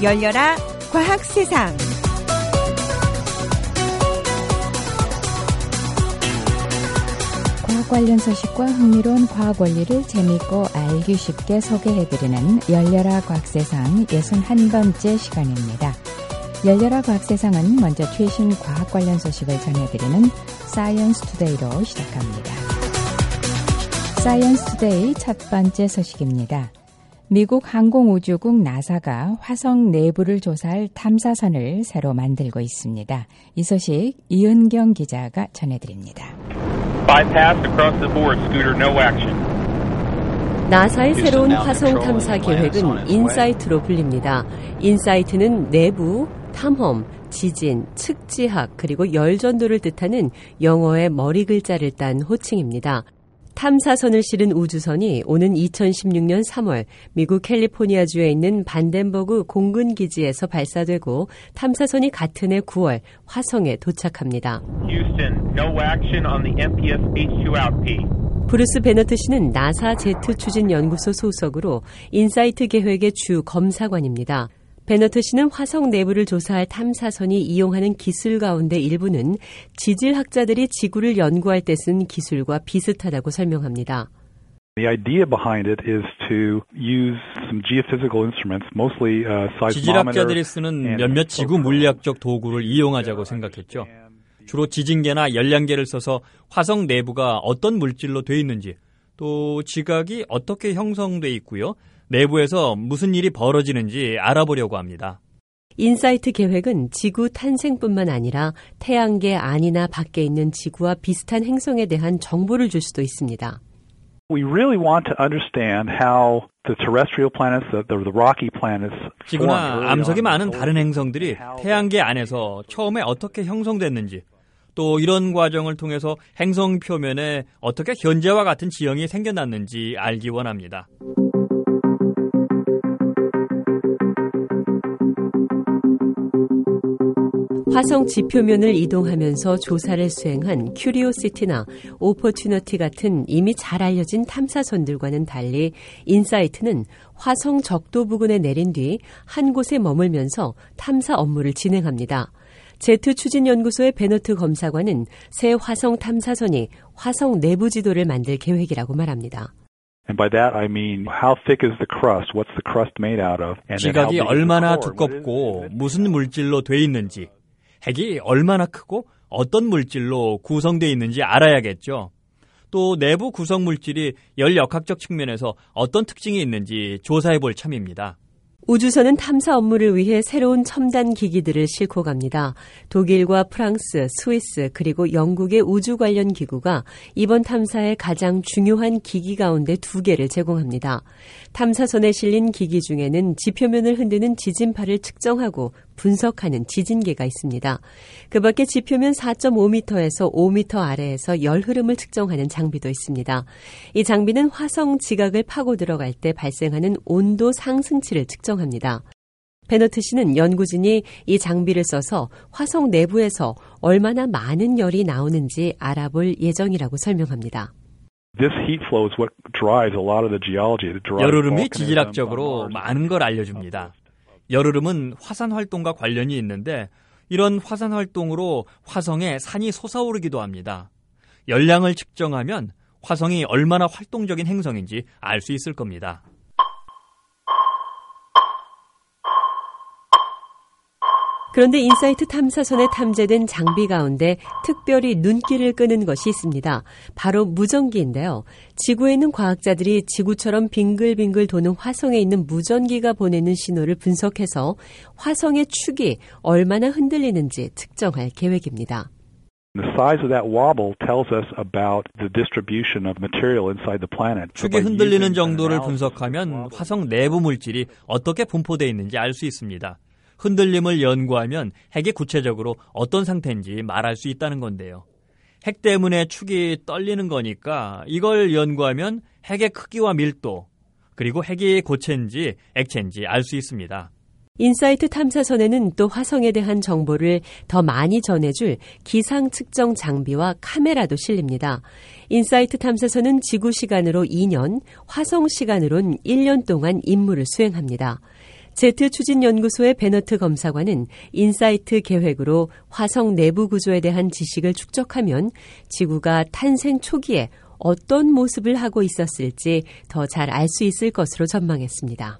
열려라 과학세상. 과학 관련 소식과 흥미로운 과학 원리를 재미있고 알기 쉽게 소개해드리는 열려라 과학세상 61번째 시간입니다. 열려라 과학세상은 먼저 최신 과학 관련 소식을 전해드리는 사이언스 투데이로 시작합니다. 사이언스 투데이 첫 번째 소식입니다. 미국 항공우주국 나사가 화성 내부를 조사할 탐사선을 새로 만들고 있습니다. 이 소식 이은경 기자가 전해드립니다. 나사의 새로운 화성 탐사 계획은 인사이트로 불립니다. 인사이트는 내부, 탐험, 지진, 측지학, 그리고 열전도를 뜻하는 영어의 머리 글자를 딴 호칭입니다. 탐사선을 실은 우주선이 오는 2016년 3월 미국 캘리포니아주에 있는 반덴버그 공군기지에서 발사되고 탐사선이 같은 해 9월 화성에 도착합니다. 브루스 베너트 씨는 나사 제트 추진연구소 소속으로 인사이트 계획의 주 검사관입니다. 베너트 씨는 화성 내부를 조사할 탐사선이 이용하는 기술 가운데 일부는 지질학자들이 지구를 연구할 때 쓴 기술과 비슷하다고 설명합니다. The idea behind it is to use some geophysical instruments, mostly seismometer. 지질학자들이 쓰는 몇몇 지구 물리학적 도구를 이용하자고 생각했죠. 주로 지진계나 열량계를 써서 화성 내부가 어떤 물질로 돼 있는지, 또 지각이 어떻게 형성돼 있고요. 내부에서 무슨 일이 벌어지는지 알아보려고 합니다. 인사이트 계획은 지구 탄생뿐만 아니라 태양계 안이나 밖에 있는 지구와 비슷한 행성에 대한 정보를 줄 수도 있습니다. We really want to understand how the terrestrial planets, the rocky planets, 지구나 암석이 많은 다른 행성들이 태양계 안에서 처음에 어떻게 형성됐는지, 또 이런 과정을 통해서 행성 표면에 어떻게 현재와 같은 지형이 생겨났는지 알기 원합니다. 화성 지표면을 이동하면서 조사를 수행한 큐리오시티나 오퍼튜너티 같은 이미 잘 알려진 탐사선들과는 달리 인사이트는 화성 적도 부근에 내린 뒤 한 곳에 머물면서 탐사 업무를 진행합니다. 제트 추진연구소의 베너트 검사관은 새 화성 탐사선이 화성 내부 지도를 만들 계획이라고 말합니다. And by that I mean how thick is the crust? What's the crust made out of? 지각이 얼마나 두껍고 무슨 물질로 돼 있는지, 핵이 얼마나 크고 어떤 물질로 구성되어 있는지 알아야겠죠. 또 내부 구성 물질이 열역학적 측면에서 어떤 특징이 있는지 조사해 볼 참입니다. 우주선은 탐사 업무를 위해 새로운 첨단 기기들을 싣고 갑니다. 독일과 프랑스, 스위스 그리고 영국의 우주 관련 기구가 이번 탐사의 가장 중요한 기기 가운데 2개를 제공합니다. 탐사선에 실린 기기 중에는 지표면을 흔드는 지진파를 측정하고 분석하는 지진계가 있습니다. 그 밖에 지표면 4.5m에서 5m 아래에서 열 흐름을 측정하는 장비도 있습니다. 이 장비는 화성 지각을 파고 들어갈 때 발생하는 온도 상승치를 측정합니다. 베너트 씨는 연구진이 이 장비를 써서 화성 내부에서 얼마나 많은 열이 나오는지 알아볼 예정이라고 설명합니다. 열흐름이 지질학적으로 많은 걸 알려줍니다. 열흐름은 화산 활동과 관련이 있는데 이런 화산 활동으로 화성에 산이 솟아오르기도 합니다. 열량을 측정하면 화성이 얼마나 활동적인 행성인지 알 수 있을 겁니다. 그런데 인사이트 탐사선에 탐재된 장비 가운데 특별히 눈길을 끄는 것이 있습니다. 바로 무전기인데요. 지구에 있는 과학자들이 지구처럼 빙글빙글 도는 화성에 있는 무전기가 보내는 신호를 분석해서 화성의 축이 얼마나 흔들리는지 측정할 계획입니다. The size of that wobble tells us about the distribution of material inside the planet. 축이 흔들리는 정도를 분석하면 화성 내부 물질이 어떻게 분포되어 있는지 알 수 있습니다. 흔들림을 연구하면 핵이 구체적으로 어떤 상태인지 말할 수 있다는 건데요. 핵 때문에 축이 떨리는 거니까 이걸 연구하면 핵의 크기와 밀도, 그리고 핵이 고체인지 액체인지 알 수 있습니다. 인사이트 탐사선에는 또 화성에 대한 정보를 더 많이 전해줄 기상 측정 장비와 카메라도 실립니다. 인사이트 탐사선은 지구 시간으로 2년, 화성 시간으론 1년 동안 임무를 수행합니다. 제트추진연구소의 베너트 검사관은 인사이트 계획으로 화성 내부 구조에 대한 지식을 축적하면 지구가 탄생 초기에 어떤 모습을 하고 있었을지 더 잘 알 수 있을 것으로 전망했습니다.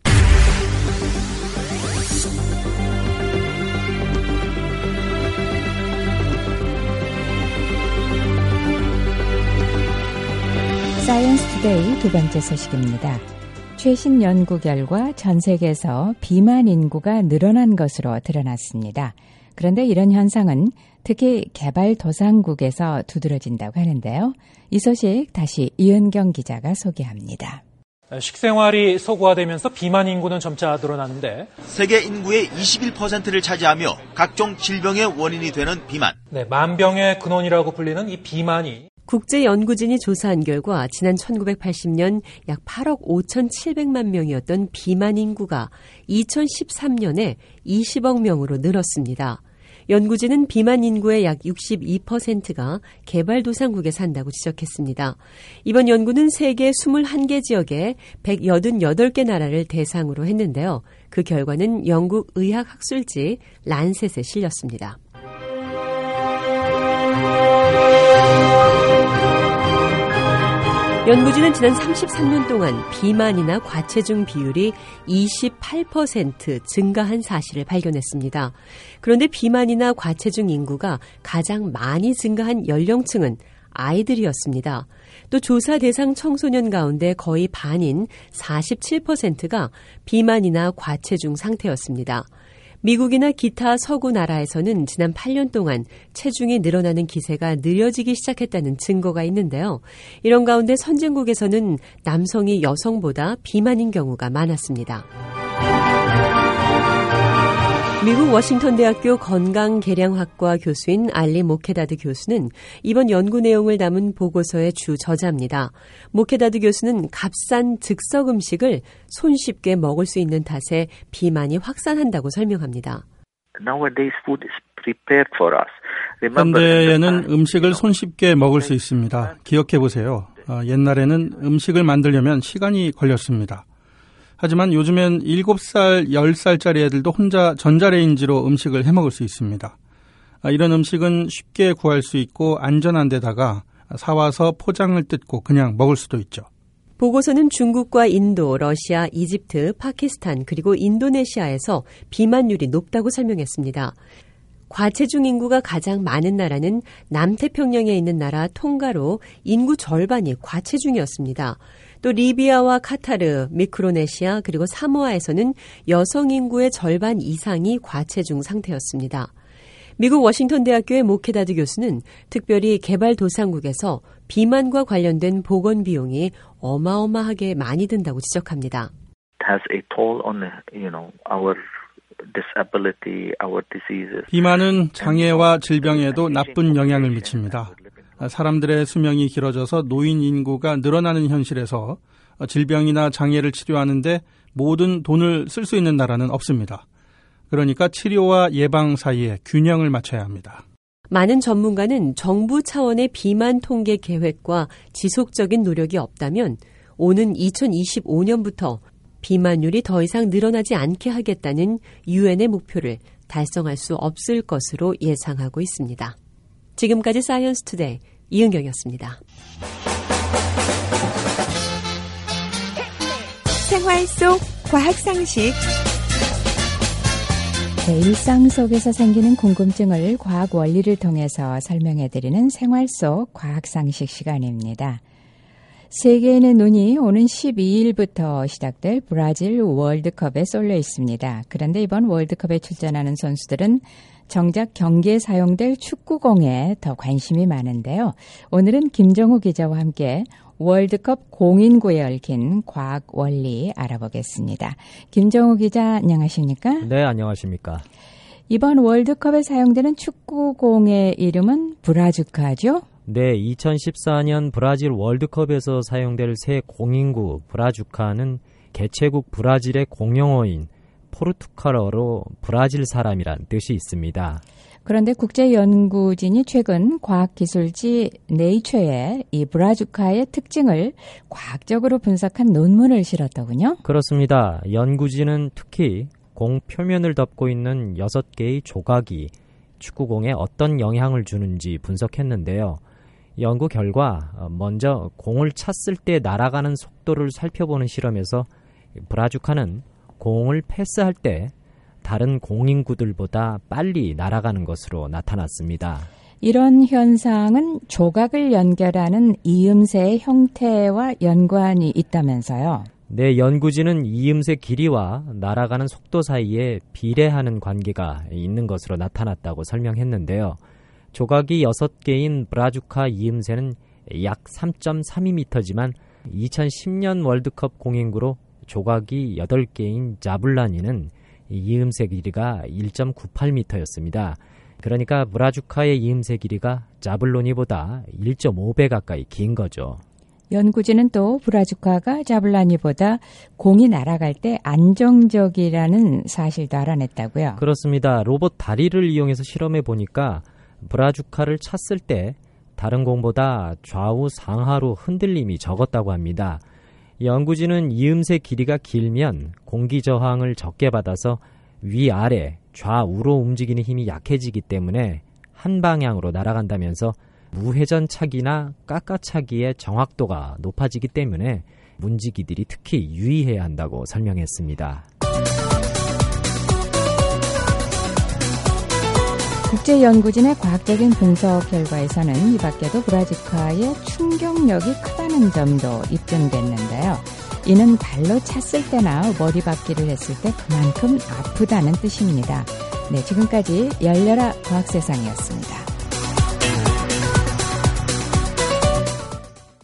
사이언스 투데이 두 번째 소식입니다. 최신 연구 결과 전 세계에서 비만 인구가 늘어난 것으로 드러났습니다. 그런데 이런 현상은 특히 개발도상국에서 두드러진다고 하는데요. 이 소식 다시 이은경 기자가 소개합니다. 식생활이 서구화되면서 비만 인구는 점차 늘어나는데 세계 인구의 21%를 차지하며 각종 질병의 원인이 되는 비만. 만병의 근원이라고 불리는 이 비만이 국제연구진이 조사한 결과 지난 1980년 약 8억 5,700만 명이었던 비만 인구가 2013년에 20억 명으로 늘었습니다. 연구진은 비만 인구의 약 62%가 개발도상국에 산다고 지적했습니다. 이번 연구는 세계 21개 지역에 188개 나라를 대상으로 했는데요. 그 결과는 영국 의학학술지 란셋에 실렸습니다. 연구진은 지난 33년 동안 비만이나 과체중 비율이 28% 증가한 사실을 발견했습니다. 그런데 비만이나 과체중 인구가 가장 많이 증가한 연령층은 아이들이었습니다. 또 조사 대상 청소년 가운데 거의 반인 47%가 비만이나 과체중 상태였습니다. 미국이나 기타 서구 나라에서는 지난 8년 동안 체중이 늘어나는 기세가 느려지기 시작했다는 증거가 있는데요. 이런 가운데 선진국에서는 남성이 여성보다 비만인 경우가 많았습니다. 미국 워싱턴 대학교 건강계량학과 교수인 알리 모케다드 교수는 이번 연구 내용을 담은 보고서의 주 저자입니다. 모케다드 교수는 값싼 즉석 음식을 손쉽게 먹을 수 있는 탓에 비만이 확산한다고 설명합니다. 현대에는 음식을 손쉽게 먹을 수 있습니다. 기억해 보세요. 옛날에는 음식을 만들려면 시간이 걸렸습니다. 하지만 요즘엔 7살, 10살짜리 애들도 혼자 전자레인지로 음식을 해먹을 수 있습니다. 이런 음식은 쉽게 구할 수 있고 안전한 데다가 사와서 포장을 뜯고 그냥 먹을 수도 있죠. 보고서는 중국과 인도, 러시아, 이집트, 파키스탄 그리고 인도네시아에서 비만율이 높다고 설명했습니다. 과체중 인구가 가장 많은 나라는 남태평양에 있는 나라 통가로 인구 절반이 과체중이었습니다. 또 리비아와 카타르, 미크로네시아 그리고 사모아에서는 여성 인구의 절반 이상이 과체중 상태였습니다. 미국 워싱턴 대학교의 모케다드 교수는 특별히 개발도상국에서 비만과 관련된 보건 비용이 어마어마하게 많이 든다고 지적합니다. 비만은 장애와 질병에도 나쁜 영향을 미칩니다. 사람들의 수명이 길어져서 노인 인구가 늘어나는 현실에서 질병이나 장애를 치료하는데 모든 돈을 쓸 수 있는 나라는 없습니다. 그러니까 치료와 예방 사이에 균형을 맞춰야 합니다. 많은 전문가는 정부 차원의 비만 통계 계획과 지속적인 노력이 없다면 오는 2025년부터 비만율이 더 이상 늘어나지 않게 하겠다는 유엔의 목표를 달성할 수 없을 것으로 예상하고 있습니다. 지금까지 사이언스 투데이 이은경이었습니다. 생활 속 과학 상식. 일상 속에서 생기는 궁금증을 과학 원리를 통해서 설명해드리는 생활 속 과학 상식 시간입니다. 세계에는 눈이 오는 12일부터 시작될 브라질 월드컵에 쏠려 있습니다. 그런데 이번 월드컵에 출전하는 선수들은 정작 경기에 사용될 축구공에 더 관심이 많은데요. 오늘은 김정우 기자와 함께 월드컵 공인구에 얽힌 과학 원리 알아보겠습니다. 김정우 기자 안녕하십니까? 네, 안녕하십니까? 이번 월드컵에 사용되는 축구공의 이름은 브라주카죠? 네, 2014년 브라질 월드컵에서 사용될 새 공인구 브라주카는 개최국 브라질의 공용어인 포르투갈어로 브라질 사람이란 뜻이 있습니다. 그런데 국제연구진이 최근 과학기술지 네이처에 이 브라주카의 특징을 과학적으로 분석한 논문을 실었더군요. 그렇습니다. 연구진은 특히 공 표면을 덮고 있는 6개의 조각이 축구공에 어떤 영향을 주는지 분석했는데요. 연구 결과 먼저 공을 찼을 때 날아가는 속도를 살펴보는 실험에서 브라주카는 공을 패스할 때 다른 공인구들보다 빨리 날아가는 것으로 나타났습니다. 이런 현상은 조각을 연결하는 이음새의 형태와 연관이 있다면서요? 네, 연구진은 이음새 길이와 날아가는 속도 사이에 비례하는 관계가 있는 것으로 나타났다고 설명했는데요. 조각이 6개인 브라주카 이음새는 약 3.32m지만 2010년 월드컵 공인구로 조각이 8개인 자블라니는 이음새 길이가 1.98m였습니다. 그러니까 브라주카의 이음새 길이가 자블로니보다 1.5배 가까이 긴 거죠. 연구진은 또 브라주카가 자블라니보다 공이 날아갈 때 안정적이라는 사실도 알아냈다고요. 그렇습니다. 로봇 다리를 이용해서 실험해 보니까 브라주카를 찼을 때 다른 공보다 좌우 상하로 흔들림이 적었다고 합니다. 연구진은 이음새 길이가 길면 공기 저항을 적게 받아서 위아래 좌우로 움직이는 힘이 약해지기 때문에 한 방향으로 날아간다면서 무회전 차기나 깎아차기의 정확도가 높아지기 때문에 문지기들이 특히 유의해야 한다고 설명했습니다. 국제연구진의 과학적인 분석 결과에서는 이 밖에도 브라주카의 충격력이 크다는 점도 입증됐는데요. 이는 발로 찼을 때나 머리박기를 했을 때 그만큼 아프다는 뜻입니다. 네, 지금까지 열려라 과학세상이었습니다.